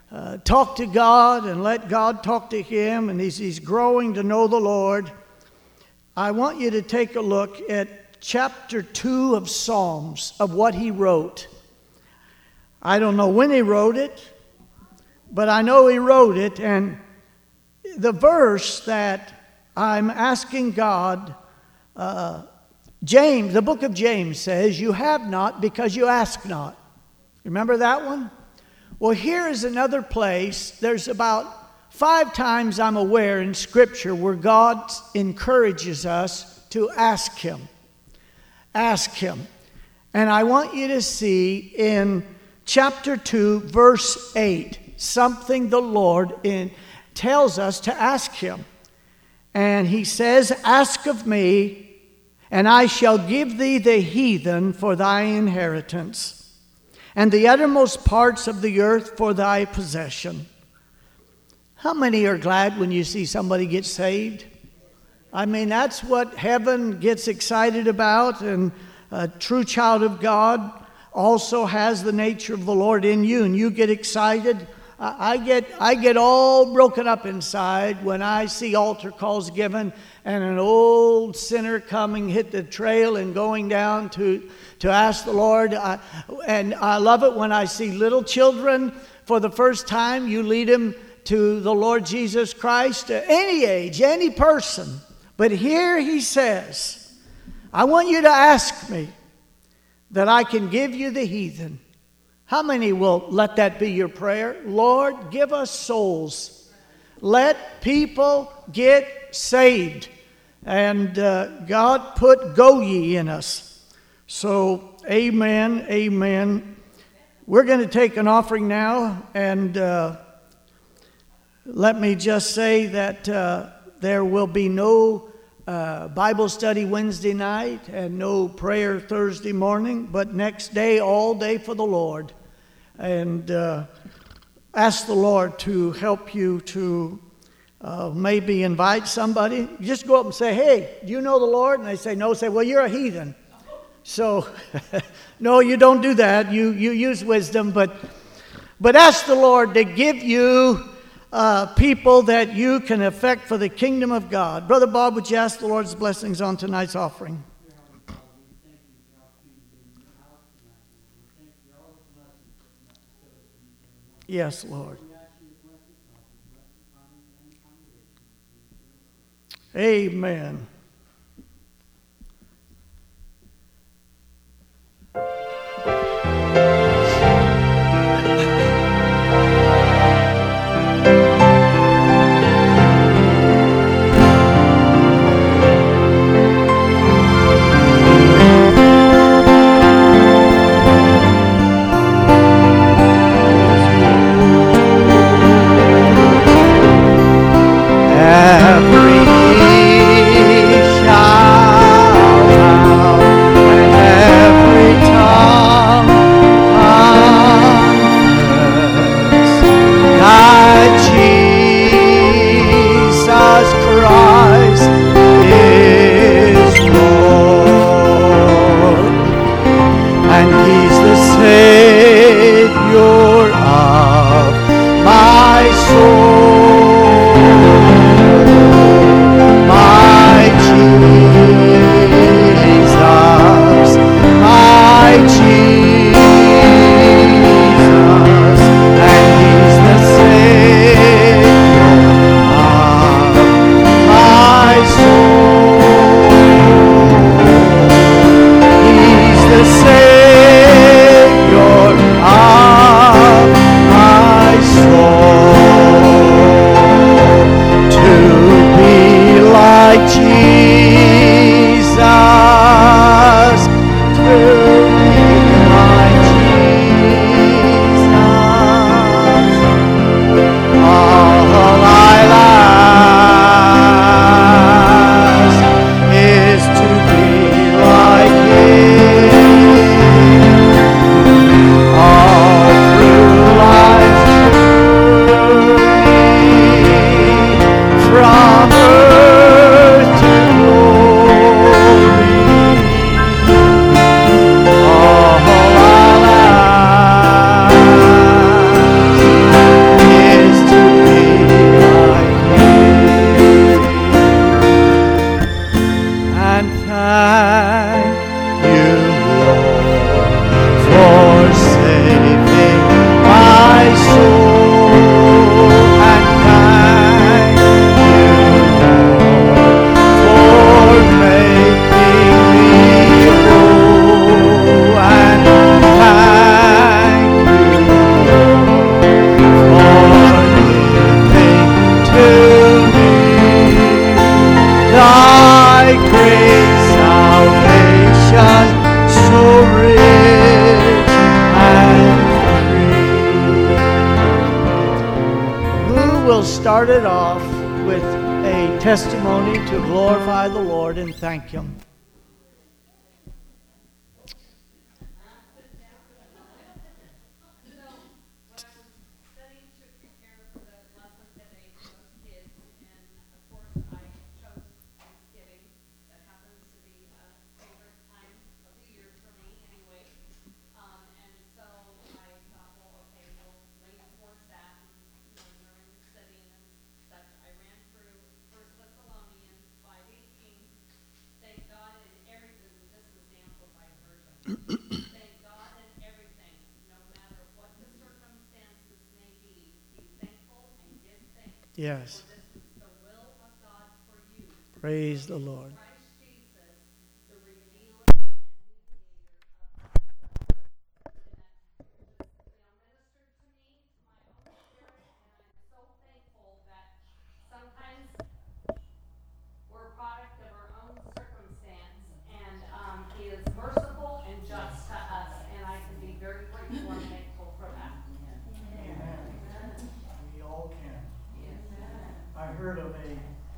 talk to God and let God talk to him, and he's growing to know the Lord, I want you to take a look at chapter 2 of Psalms, of what he wrote. I don't know when he wrote it, but I know he wrote it, and the verse that I'm asking God, James, the book of James says, you have not because you ask not. Remember that one? Well, here is another place. There's about 5 times I'm aware in Scripture where God encourages us to ask him. Ask him. And I want you to see in chapter 2, verse 8, something the Lord tells us to ask him. And he says, ask of me, and I shall give thee the heathen for thy inheritance, and the uttermost parts of the earth for thy possession. How many are glad when you see somebody get saved? I mean, that's what heaven gets excited about, and a true child of God also has the nature of the Lord in you, and you get excited. I get all broken up inside when I see altar calls given and an old sinner coming, hit the trail and going down to ask the Lord. And I love it when I see little children for the first time. You lead them to the Lord Jesus Christ, at any age, any person. But here he says, I want you to ask me that I can give you the heathen. How many will let that be your prayer? Lord, give us souls. Let people get saved. And God put go ye in us. So, amen, amen. We're going to take an offering now. And let me just say that there will be no Bible study Wednesday night and no prayer Thursday morning. But next day, all day for the Lord. And ask the Lord to help you to maybe invite somebody. You just go up and say, hey, do you know the Lord? And they say, no. Say, well, you're a heathen. So, no, you don't do that. You use wisdom. But ask the Lord to give you people that you can affect for the kingdom of God. Brother Bob, would you ask the Lord's blessings on tonight's offering? Yes, Lord. Amen. Every will start it off with a testimony to glorify the Lord and thank Him. Yes. Praise the Lord. I heard of a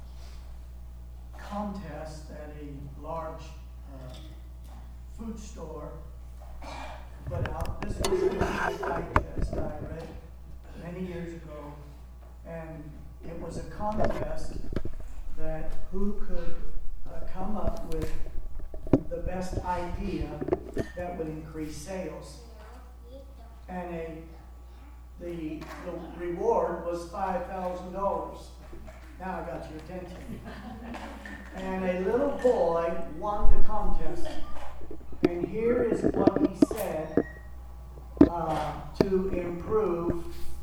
contest at a large food store put out. This was a digest I read many years ago, and it was a contest that who could come up with the best idea that would increase sales. And the reward was $5,000. Now I got your attention. And a little boy won the contest. And here is what he said to improve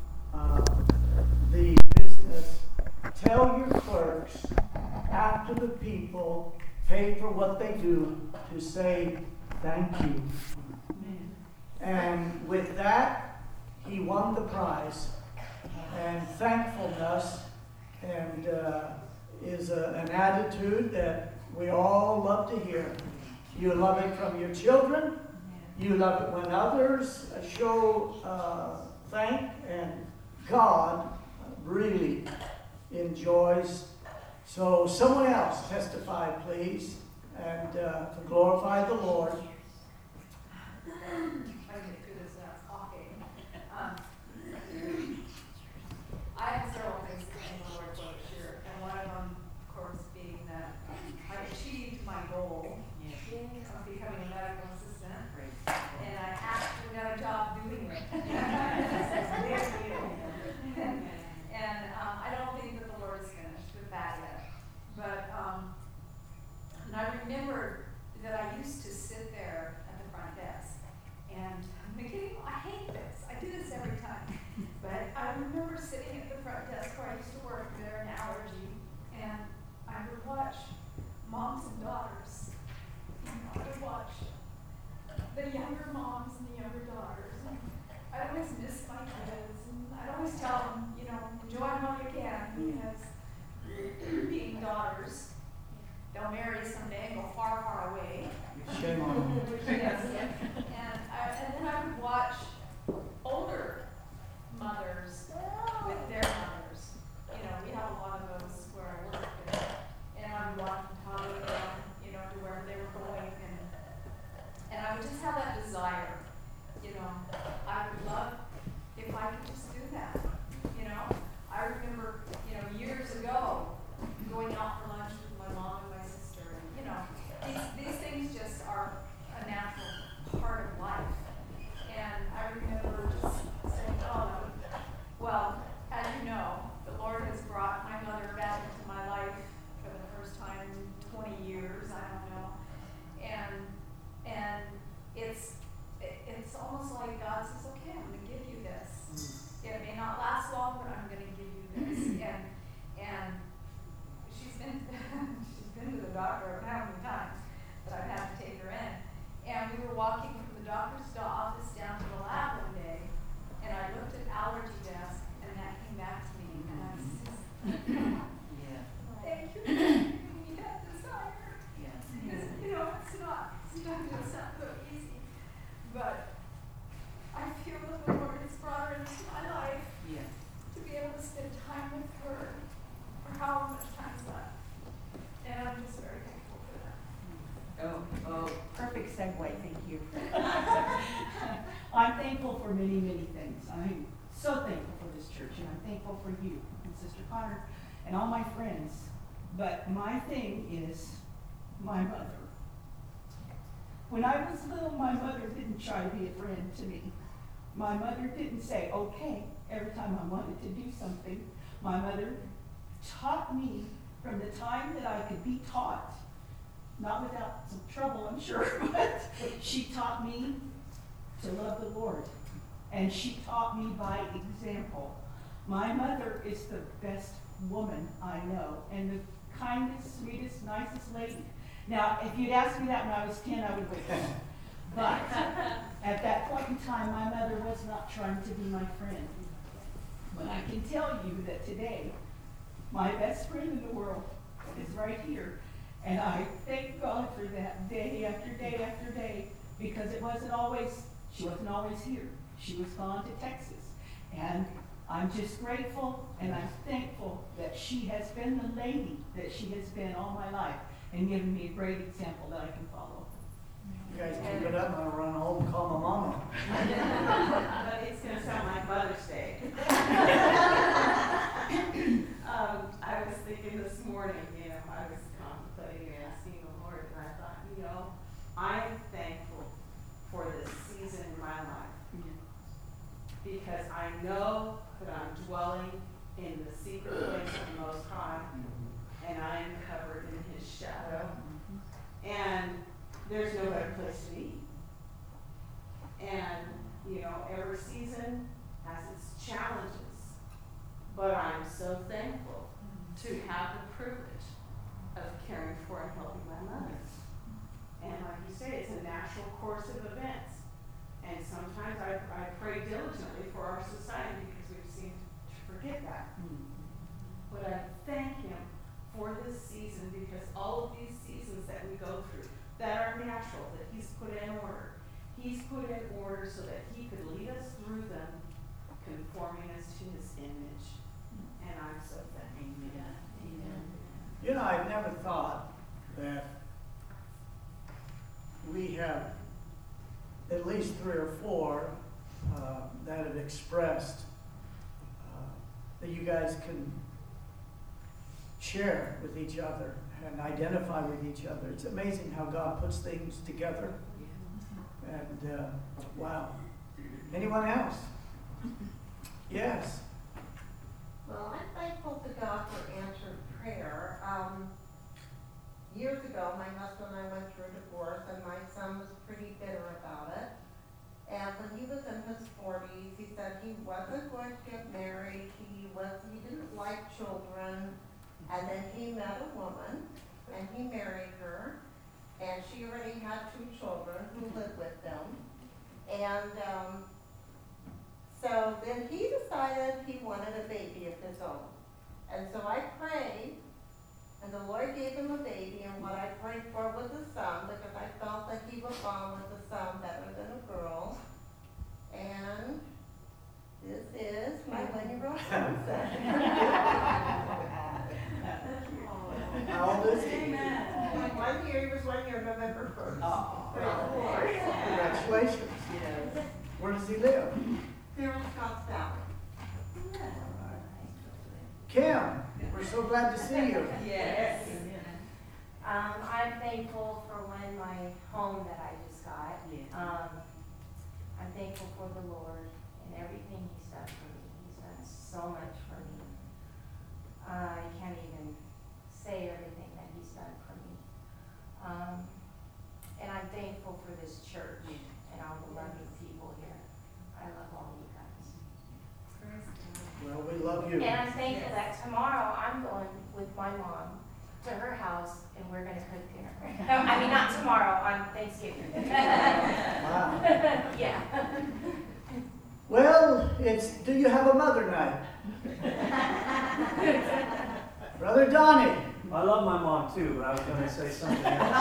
the business. Tell your clerks, after the people pay for what they do, to say thank you. And with that, he won the prize. And thankfulness and is an attitude that we all love to hear. You love it from your children. You love it when others show thank, and God really enjoys. So someone else testify, please, and to glorify the Lord. I have several things to thank the Lord for this year, and one of them, of course, being that I achieved my goal of becoming a medical assistant, and I actually got a job doing it. And I don't think that the Lord is finished with that yet. But and I remembered that I used to sit there at the front desk, and I'm thinking, I hate this. I do this every time. But I remember sitting at the front desk where I used to work there in allergy, and I would watch moms and daughters. You know, I would watch the younger moms and the younger daughters. And I'd always miss my kids, and I'd always tell them, you know, enjoy them while you can, because being daughters, they'll marry someday and go far, far away. Shame on them. Yes. And then I would watch older mothers with their mothers. You know, we have a lot of those where I work, and I would watch them toddle down, you know, to wherever they were going, and I would just have that desire, you know. I would love if I could just do that, you know. I remember, you know, years ago going out for lunch with my mom and my sister, and, you know, these things just are a natural part of life. And I remember just saying, oh, well, so thankful for this church, and I'm thankful for you and Sister Connor and all my friends. But my thing is my mother. When I was little, my mother didn't try to be a friend to me. My mother didn't say, okay, every time I wanted to do something. My mother taught me from the time that I could be taught, not without some trouble, I'm sure, but she taught me to love the Lord. And she taught me by example. My mother is the best woman I know, and the kindest, sweetest, nicest lady. Now, if you'd asked me that when I was 10, I would have went, but at that point in time, my mother was not trying to be my friend. But I can tell you that today, my best friend in the world is right here. And I thank God for that day after day after day, because she wasn't always here. She was gone to Texas. And I'm just grateful and I'm thankful that she has been the lady that she has been all my life and given me a great example that I can follow. You guys keep it up, I'm gonna run home and call my mama. But it's going to sound like Mother's Day. I was thinking this morning, I was contemplating and asking the Lord, and I thought, I'm thankful for this season in my life. Because I know that I'm dwelling in the secret place of the Most High, and I am covered in His shadow. And there's no better place to be. And, every season has its challenges. But I'm so thankful to have the privilege of caring for and helping my mother. And like you say, it's a natural course of events. And sometimes I pray diligently for our society because we seem to forget that. But I thank Him for this season because all of these seasons that we go through that are natural, that He's put in order. He's put in order so that He could lead us through them, conforming us to His image. And I'm so thankful. I Amen. never thought that we have at least 3 or 4 that have expressed that you guys can share with each other and identify with each other. It's amazing how God puts things together. And wow. Anyone else? Yes. Well, I'm thankful to God for answered prayer. Years ago, my husband and I went through a divorce, and my son was pretty bitter about it. And when he was in his 40s, he said he wasn't going to get married. He didn't like children. And then he met a woman, and he married her. And she already had 2 children who lived with them. And so then he decided he wanted a baby of his own. And so I prayed, and the Lord gave him a baby, and what I prayed for was a son, because I felt that he was born with a son better than a girl. And this is my 1-year-old son. How old is he? Amen. 1 year, he was 1 year, November 1st. Oh, Praise the Lord. congratulations. Yes. Where does he live? Here in Scotts Valley. Kim, we're so glad to see you. Yes. I'm thankful for my home that I just got. I'm thankful for the Lord and everything He's done for me. He's done so much for me. I can't even say everything that He's done for me. And I'm thankful for this church and all the loving people here. I love all you guys. Well, we love you. And I'm thankful that tomorrow I'm going with my mom to her house and we're going to cook dinner. I mean, not tomorrow, on Thanksgiving. Wow. Yeah. Well, do you have a mother night? Brother Donnie. I love my mom too, but I was going to say something else.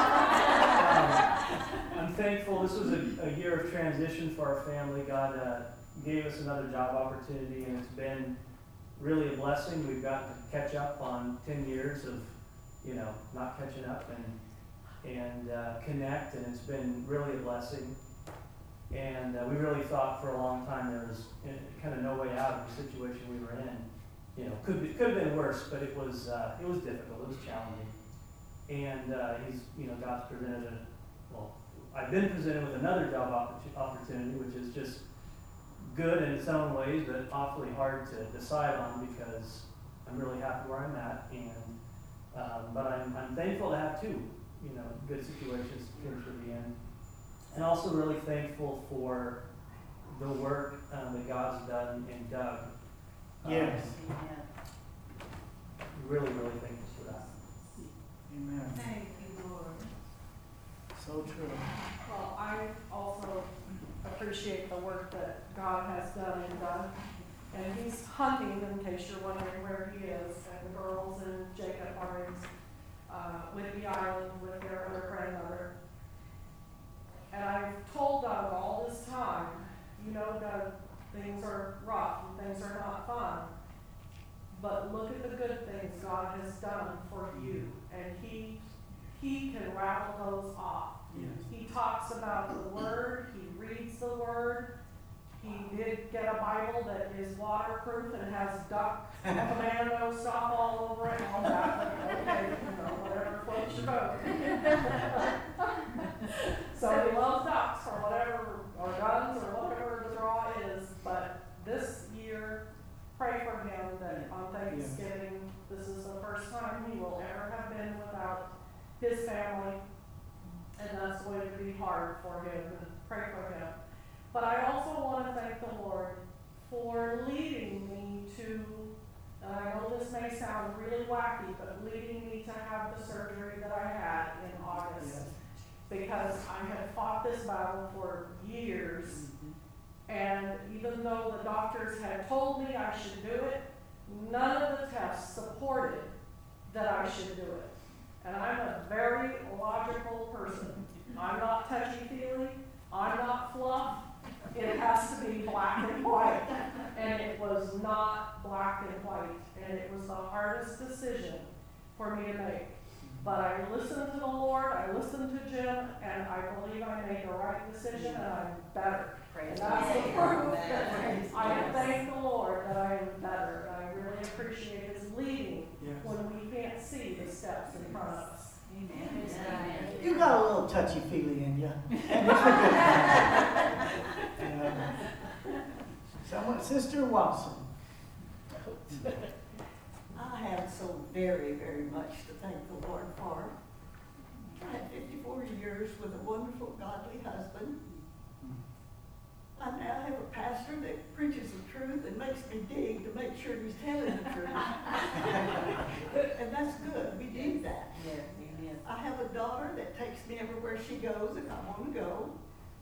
I'm thankful. This was a year of transition for our family. God gave us another job opportunity, and it's been really a blessing. We've gotten to catch up on 10 years of, not catching up and connect, and it's been really a blessing. And we really thought for a long time there was kind of no way out of the situation we were in. You know, could have been worse, but it was difficult. It was challenging. And God's presented I've been presented with another job opportunity, which is just good in its own ways, but awfully hard to decide on because I'm really happy where I'm at. And but I'm thankful to have two, good situations to be in. And also really thankful for the work that God's done in Doug. Yes. Really, really thankful for that. Amen. Thank you, Lord. So true. Well, I also appreciate the work that God has done in Doug. And he's hunting, in case you're wondering where he is. And the girls and Jacob are in Whidbey Island with their other grandmother. And I've told Doug all this time, Doug, things are rough and things are not fun. But look at the good things God has done for you. And he can rattle those off. Yes. He talks about the Word. He reads the Word. He did get a Bible that is waterproof and has duck commando stuff all over it and all that. But okay, whatever floats your boat. So he loves ducks or whatever, or guns or whatever the draw is. But this year, pray for him that on Thanksgiving, this is the first time he will ever have been without his family. And that's going to be hard for him, and pray for him. But I also want to thank the Lord for leading me to, and I know this may sound really wacky, but leading me to have the surgery that I had in August. Yes. Because I had fought this battle for years, and even though the doctors had told me I should do it, none of the tests supported that I should do it. And I'm a very logical person. I'm not touchy-feely. I'm not fluff. It has to be black and white. And it was not black and white. And it was the hardest decision for me to make. But I listened to the Lord, I listened to Jim, and I believe I made the right decision, and I'm better. And that's the proof. I thank the Lord that I am better. And I really appreciate his leading when we can't see the steps in front of us. Amen. You got a little touchy-feely in you. Someone, Sister Watson. I have so very, very much to thank the Lord for. I had 54 years with a wonderful, godly husband. I now have a pastor that preaches the truth and makes me dig to make sure he's telling the truth. And that's good. We need that. Yes, amen. I have a daughter that takes me everywhere she goes if I want to go.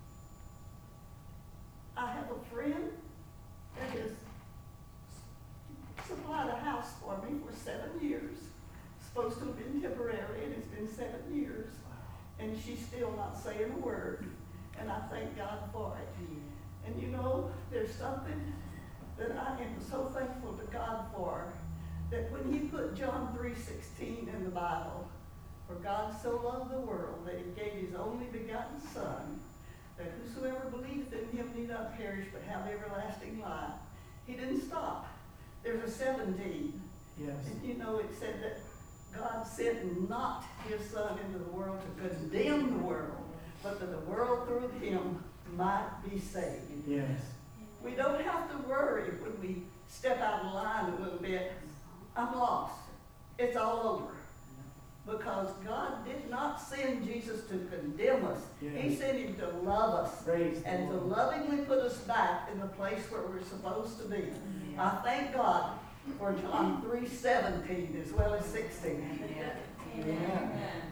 I have a friend that has supplied a house for me for 7 years. Supposed to have been temporary, and it's been 7 years. And she's still not saying a word. And I thank God for it. And there's something that I am so thankful to God for, that when he put John 3:16 in the Bible, for God so loved the world that he gave his only begotten Son, that whosoever believeth in him need not perish but have everlasting life. He didn't stop. There's a 17. Yes. And it said that God sent not his Son into the world to condemn the world, but that the world through him might be saved. Yes. We don't have to worry when we step out of line a little bit. I'm lost. It's all over. Because God did not send Jesus to condemn us. Yes. He sent him to love us. Praise And the to Lord. lovingly put us back in the place where we're supposed to be. I thank God for John 3:17 as well as 16. Amen.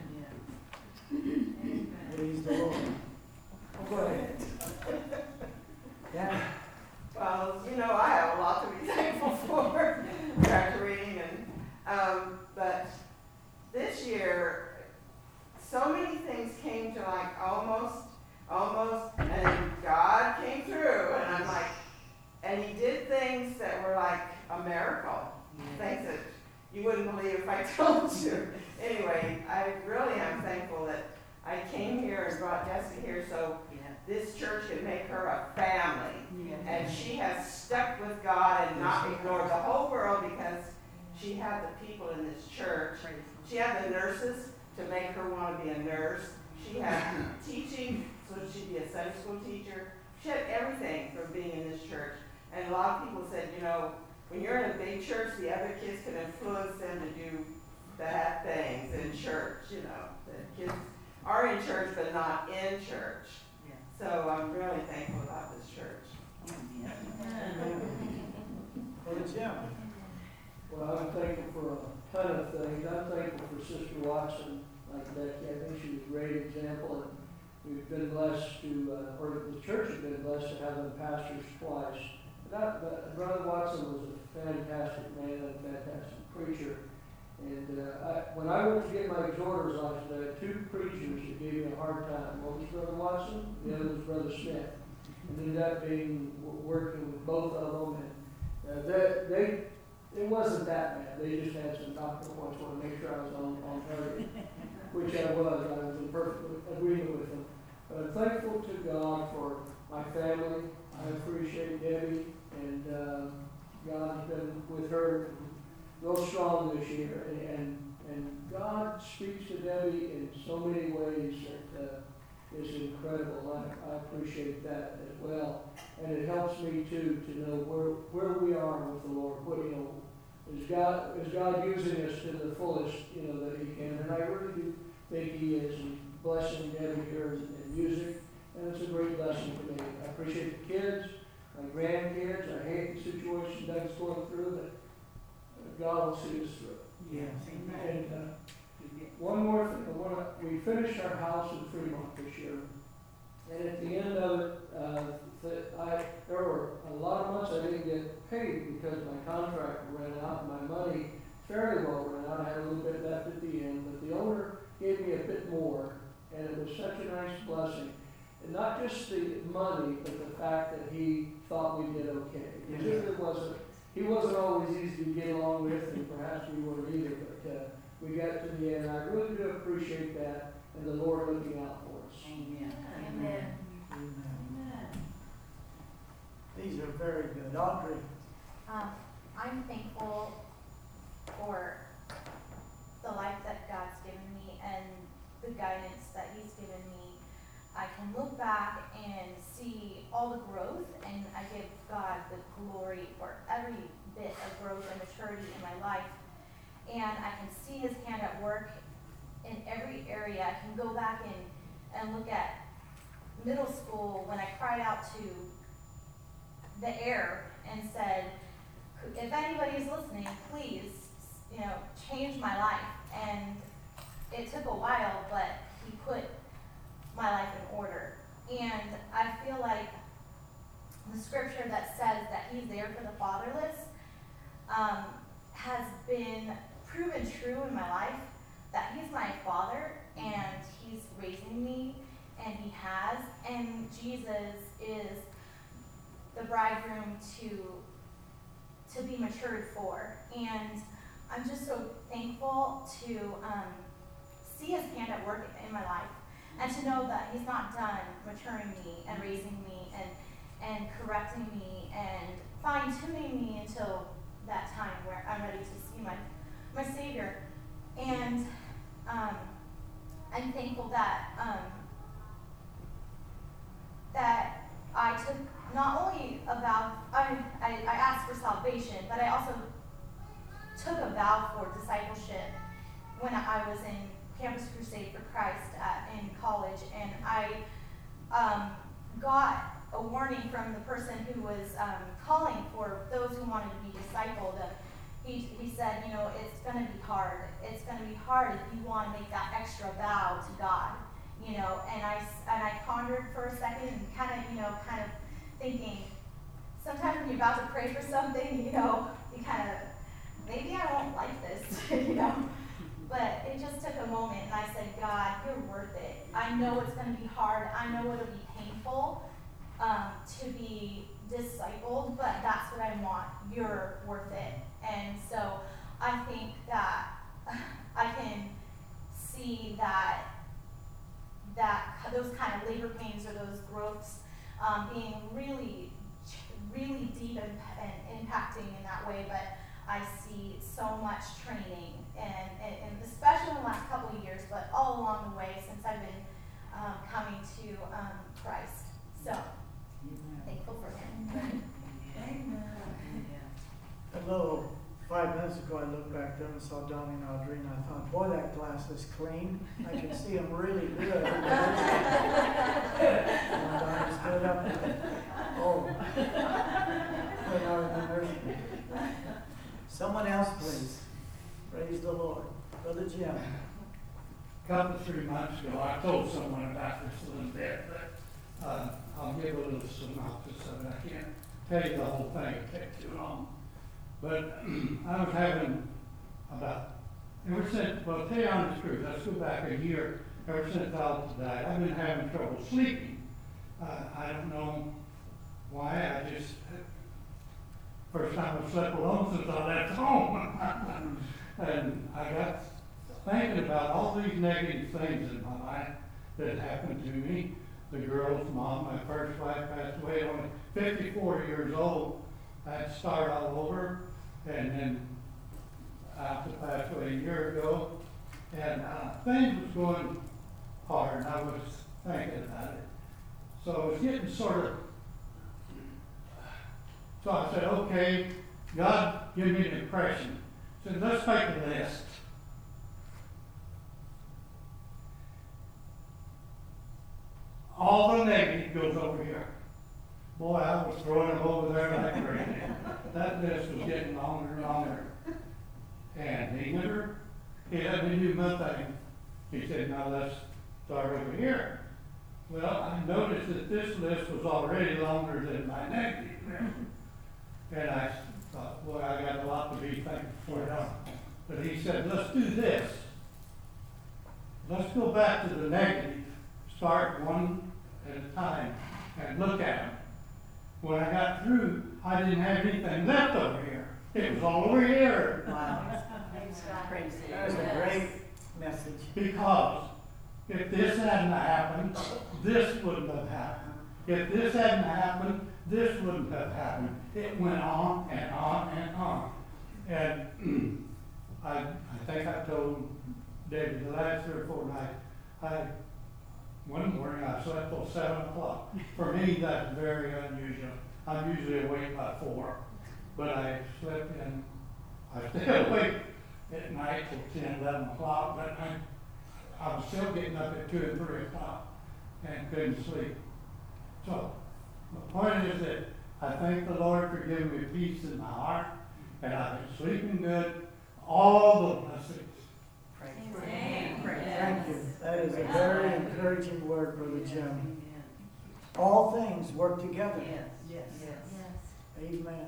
Praise the Lord. Go ahead. Yeah. Well, I have a lot to be thankful for after reading, but this year, so many things came to almost, and God came through, and I'm like, and he did things that were like a miracle, things that you wouldn't believe if I told you. Anyway, I really am thankful that I came here and brought Jesse here so this church can make her a family. And she has stuck with God and not ignored the whole world because she had the people in this church. She had the nurses to make her want to be a nurse. She had teaching, so she'd be a Sunday school teacher. She had everything from being in this church. And a lot of people said, you know, when you're in a big church, the other kids can influence them to do bad things in church, you know. The kids are in church, but not in church. So I'm really thankful about this church. Well, I'm thankful for a ton of things. I'm thankful for Sister Watson, like Becky. I think she's a great example, and we've been blessed to, or the church has been blessed to have them pastors twice. But Brother Watson was a fantastic man and a fantastic preacher. And when I went to get my exhorter's license, I had two preachers that gave me a hard time. One was Brother Watson, the other was Brother Smith. And ended up being working with both of them. And it wasn't that bad. They just had some doctrinal points. Want to make sure I was on target, which I was. I was in perfect agreement with them. But I'm thankful to God for my family. I appreciate Debbie, and God has been with her real strong this year. And God speaks to Debbie in so many ways that is incredible. I appreciate that as well. And it helps me too to know where we are with the Lord. What, you know, is God using us to the fullest, you know, that He can? And I really do think He is. He's blessing Debbie here in music, and it's a great blessing to me. I appreciate the kids, my grandkids. I hate the situation Doug's going through, but God will see us through it. Yes. And one more thing. We finished our house in Fremont this year, and at the end of it, there were a lot of months I didn't get paid because my contract ran out and my money fairly well ran out. I had a little bit left at the end, but the owner gave me a bit more, and it was such a nice blessing. And not just the money, but the fact that he thought we did okay. Because he wasn't always easy to get along with, and perhaps we weren't either, but we got to the end. I really do appreciate that, and the Lord looking out for us. Amen. Amen. These are very good. Audrey. I'm thankful for the life that God's given me and the guidance that He's given me. I can look back and see all the growth, and I give God the glory for every bit of growth and maturity in my life. And I can see His hand at work in every area. I can go back and look at middle school when I cried out to the air and said, if anybody's listening, please, you know, change my life. And it took a while, but He put my life in order. And I feel like the scripture that says that He's there for the fatherless has been proven true in my life, that He's my father and He's raising me, and He has, and Jesus is the bridegroom to be matured for. And I'm just so thankful to see His hand at work in my life, and to know that He's not done maturing me and raising me and correcting me and fine-tuning me until that time where I'm ready to see my Savior. And I'm thankful that that I took not only a vow, I asked for salvation, but I also took a vow for discipleship when I was in Campus Crusade for Christ in college, and I got a warning from the person who was calling for those who wanted to be discipled. He said, you know, it's going to be hard. It's going to be hard if you want to make that extra vow to God, you know. And I pondered for a second and kind of thinking, sometimes when you're about to pray for something, you know, you kind of, maybe I won't like this, you know. But it just took a moment, and I said, God, You're worth it. I know it's going to be hard. I know it'll be painful to be discipled, but that's what I want. You're worth it. And so I think that I can see that those kind of labor pains or those growths being really, really deep and impacting in that way. But I see so much training, and especially in the last couple of years, but all along the way since I've been coming to Christ. So, thankful for him. Amen. A little 5 minutes ago, I looked back there and saw Donnie and Audrey, and I thought, boy, that glass is clean. I can see them really good. And Donnie stood up. Oh. But I remember. Someone else, please. Praise the Lord. Brother Jim. Couple 3 months ago, I told someone about this a little bit, but I'll give a little synopsis of it. I can't tell you the whole thing, it'd take too long. But I was having ever since, well, tell you honest truth, let's go back a year, ever since Alice died, I've been having trouble sleeping. I don't know why, first time I've slept alone since I left home. And I got thinking about all these negative things in my life that happened to me. The girl's mom, my first wife, passed away at only 54 years old. I had to start all over, and then after passed away a year ago, and things was going hard, and I was thinking about it. So I was getting sort of, so I said, okay, God, give me an impression. I said, let's make a list. All the negative goes over here. Boy, I was throwing them over there like crazy. That list was getting longer and longer. And he let me do my thing. He said, now let's start over here. Well, I noticed that this list was already longer than my negative list. And I thought, boy, I got a lot to be thankful for. But he said, let's do this. Let's go back to the negative. Start one at a time and look at them. When I got through, I didn't have anything left over here. It was all over here. Wow. That was a great message. Because if this hadn't happened, this wouldn't have happened. If this hadn't happened, this wouldn't have happened. It went on and on and on. And I think I told David the last 3 or 4 nights, one morning I slept till 7 o'clock. For me, that's very unusual. I'm usually awake by 4. But I slept in, I stay awake at night till 10, 11 o'clock, but I was still getting up at 2 and 3 o'clock and couldn't sleep. So, the point is that I thank the Lord for giving me peace in my heart, and I've been sleeping good, all the blessings. Thank you. That is a very encouraging word, Brother Jim. All things work together. Yes. Amen.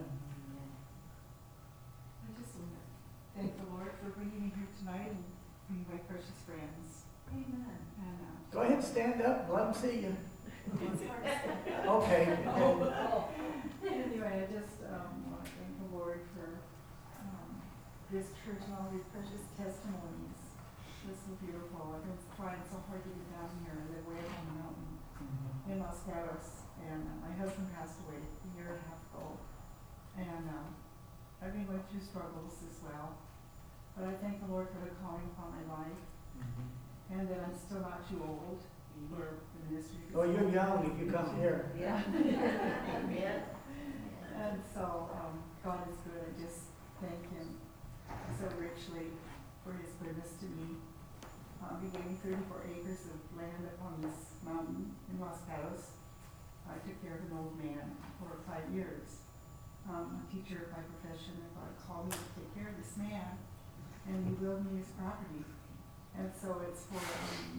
I just want to thank the Lord for bringing me here tonight and being my precious friends. Amen. And Go ahead, stand up. Let them see you. it's hard to say. Okay. Anyway, I just want to thank the Lord for this church and all these precious testimonies. This is beautiful. I've been trying so hard to get down here. I live way up on the mountain in Los Gatos, and my husband passed away a year and a half ago. And I've been going through struggles as well. But I thank the Lord for the calling upon my life, and that I'm still not too old for the ministry. Oh, you're young if you come here. Yeah. Amen. And so God is good. I just thank Him so richly for His goodness to me. He gave me 34 acres of land upon this mountain in Los Gatos. I took care of an old man for 5 years. I'm a teacher by profession, and God called me to take care of this man, and He willed me his property. And so it's for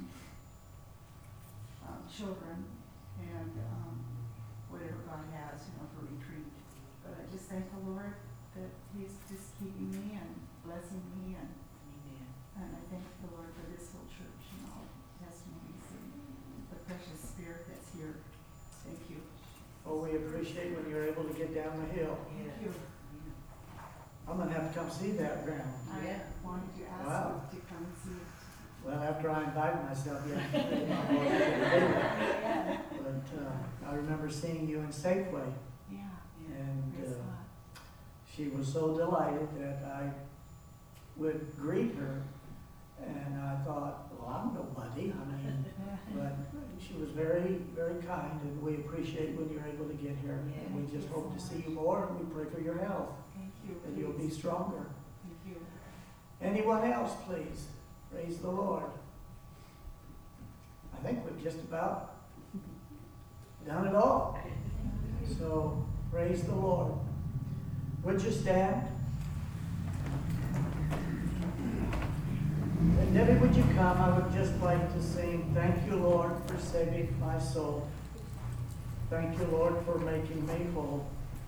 children and whatever God has, for retreat. But I just thank the Lord that He's just keeping me and blessing me, and I thank the Lord for this whole church and all the testimonies and the precious Spirit that's here. Thank you. Oh, we appreciate when you're able to get down the hill. Thank you. I'm going to have to come see that ground. I wanted to ask Wow. you to come and see it. Well, after I invited myself, yeah. But I remember seeing you in Safeway, Yeah. and Praise God. she was so delighted that I would greet her, and I thought, well, I'm nobody. I mean, but she was very, very kind, and we appreciate when you're able to get here. And we just hope to see you more, and we pray for your health, Thank you. that you'll be stronger. Thank you. Anyone else, please? Praise the Lord. I think we've just about done it all. So, praise the Lord. Would you stand? And Debbie, would you come? I would just like to sing, "Thank you, Lord, for saving my soul. Thank you, Lord, for making me whole."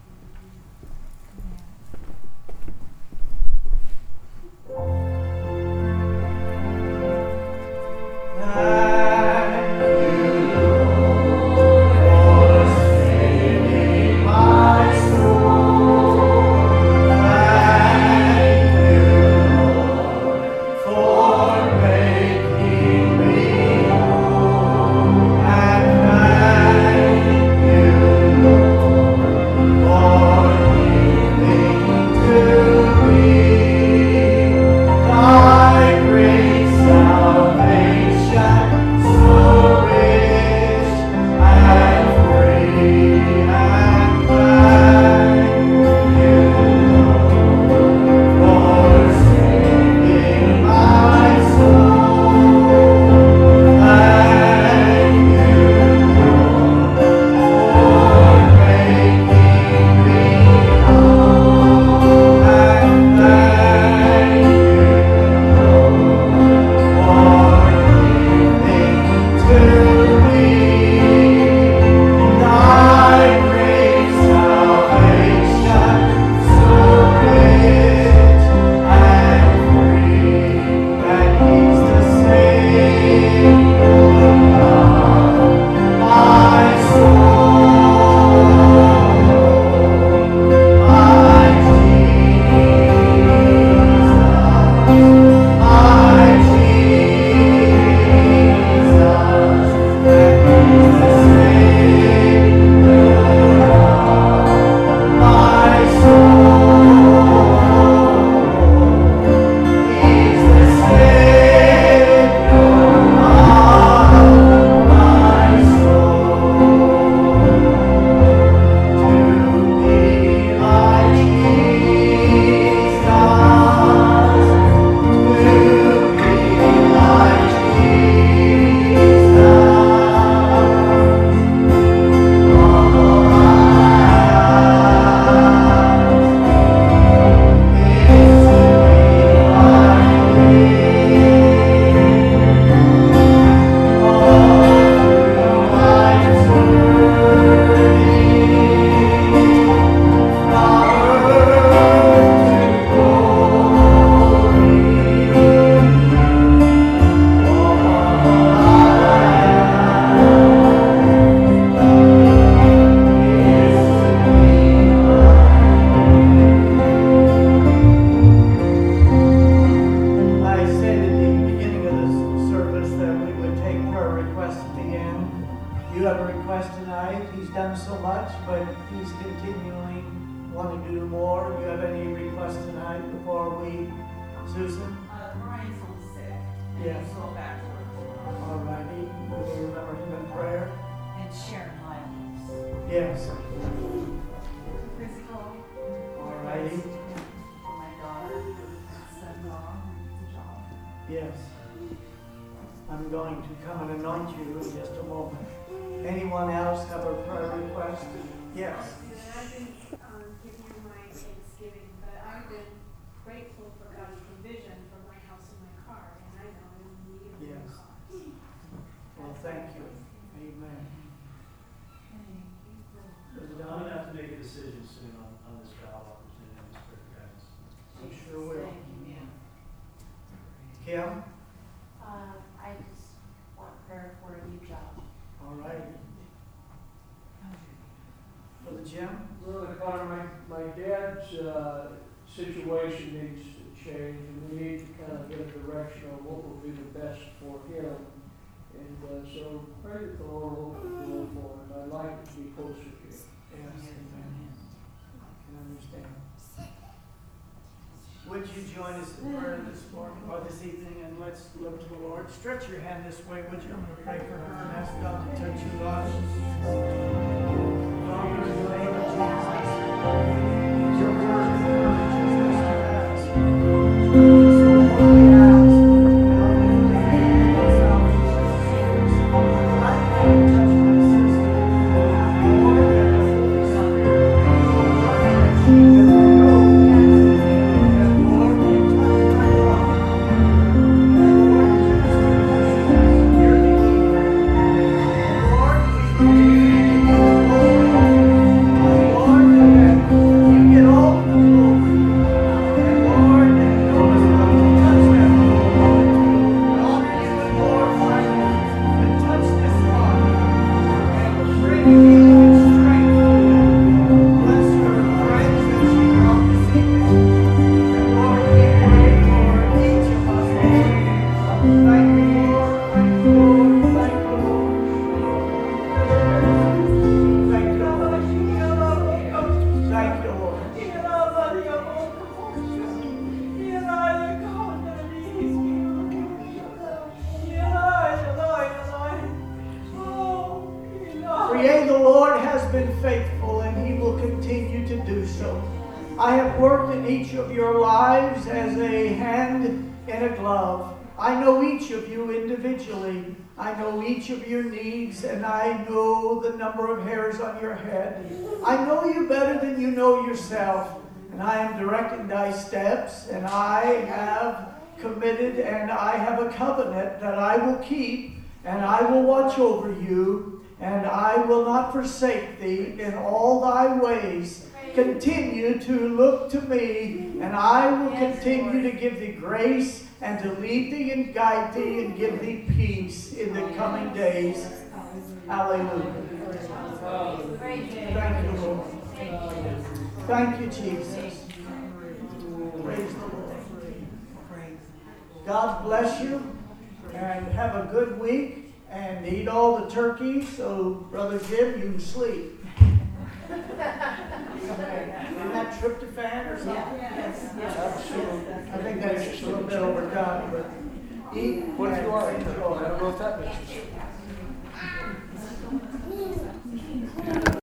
Kim? I just want prayer for a new job. All right. Brother Jim? Brother Connor, my dad's situation needs change, and we need to kind of get a direction on what will be the best for him. And so pray that the Lord will open the door for him. I'd like to be closer to him. Yes, amen. I can understand. Would you join us in prayer this morning or this evening, and let's look to the Lord. Stretch your hand this way, would you? I'm going to pray for her and ask God to touch your life. Father, in the name of Jesus, your word encourages us to ask. So Lord, we ask, Yea, the Lord has been faithful, and He will continue to do so. I have worked in each of your lives as a hand in a glove. I know each of you individually. I know each of your needs, and I know the number of hairs on your head. I know you better than you know yourself, and I am directing thy steps, and I have committed, and I have a covenant that I will keep, and I will watch over you, and I will not forsake thee in all thy ways. Continue to look to me, and I will continue to give thee grace and to lead thee and guide thee and give thee peace in the coming days. Hallelujah. Thank you, Lord. Thank you, Jesus. Praise the Lord. God bless you, and have a good week. And eat all the turkey, so Brother Jim, you can sleep. Isn't that tryptophan or something? Yes. Absolutely. I think that's just a little bit overdone, but eat. What if you are? Enjoy. I don't know if that makes you sick.